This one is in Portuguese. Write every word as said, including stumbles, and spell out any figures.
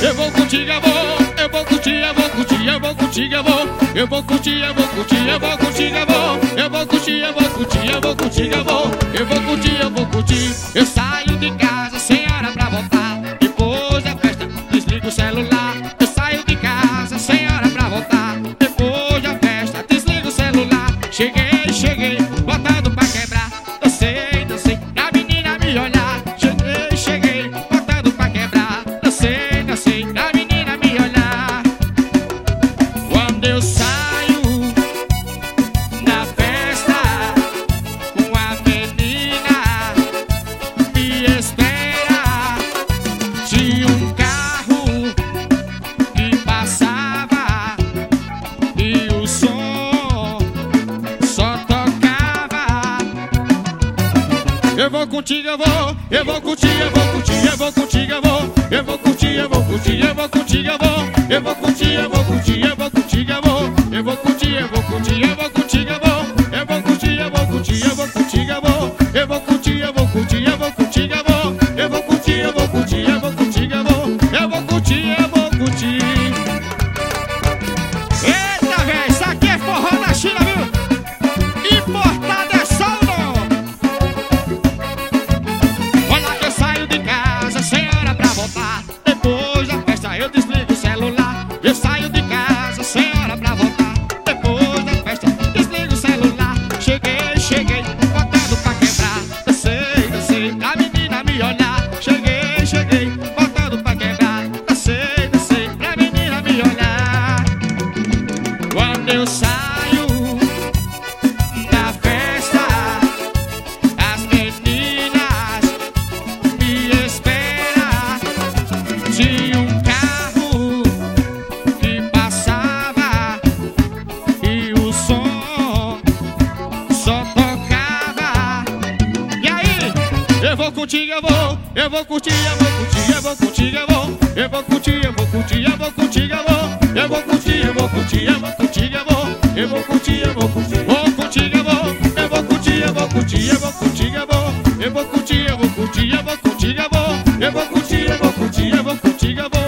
Eu vou contigo, eu vou, eu vou curtir, eu vou curtir, eu vou contigo, eu vou, eu vou curtir, eu vou curtir, eu vou contigo, eu vou, eu vou curtir, eu vou curtir, eu vou contigo, eu vou, eu vou curtir, eu vou curtir. Eu saio de casa sem hora pra voltar, depois da festa desligo o celular. Eu saio de casa sem hora pra voltar, depois da festa desligo o celular. Cheguei, cheguei, botando pra quebrar. Dancei, dancei, pra menina me olhar. Cheguei, cheguei, botando pra quebrar. Dancei, dancei, pra menina me olhar. Quando eu saio na festa, uma menina me espera. Tinha um carro que passava e o som só tocava. Eu vou contigo, eu vou, eu vou curtir, eu vou curtir, eu vou contigo, eu vou, eu vou curtir, eu vou curtir, eu vou contigo, eu vou, eu vou curtir, eu vou curtir, eu vou contigo, eu vou, eu vou curtir, eu vou curtir, eu vou contigo, eu vou, eu vou curtir, eu vou curtir, eu vou contigo, eu vou, eu vou curtir, eu vou curtir, eu vou contigo, eu vou, eu vou curtir, eu vou curtir, eu vou contigo, eu vou, eu vou curtir, eu vou curtir. Eita, véi, isso aqui é forró na China, viu? Importado é só o nome. Olha que eu saio de casa sem hora pra voltar, depois da festa eu desligo o celular. Eu saio de casa sem hora pra voltar, depois da festa desligo o celular. Cheguei, cheguei, botando pra quebrar. Dancei, dancei, pra menina me olhar. Cheguei, cheguei, botando pra quebrar. Dancei, dancei, pra menina me olhar. Quando eu saio na festa, as meninas me esperam. Tinha um carro que passava e o som só tocava. E aí? Eu vou contigo, eu vou, eu vou curtir, eu vou curtir, eu vou contigo, eu vou, eu vou curtir, eu vou curtir, eu vou contigo, eu vou, eu vou curtir, eu vou curtir, eu vou contigo, eu vou, eu vou curtir, eu vou curtir, vou contigo, eu vou, eu vou curtir, eu vou curtir, eu vou contigo, eu vou, eu vou curtir, eu vou curtir, eu vou contigo, eu vou, eu vou curtir, eu vou curtir, eu vou contigo, eu vou.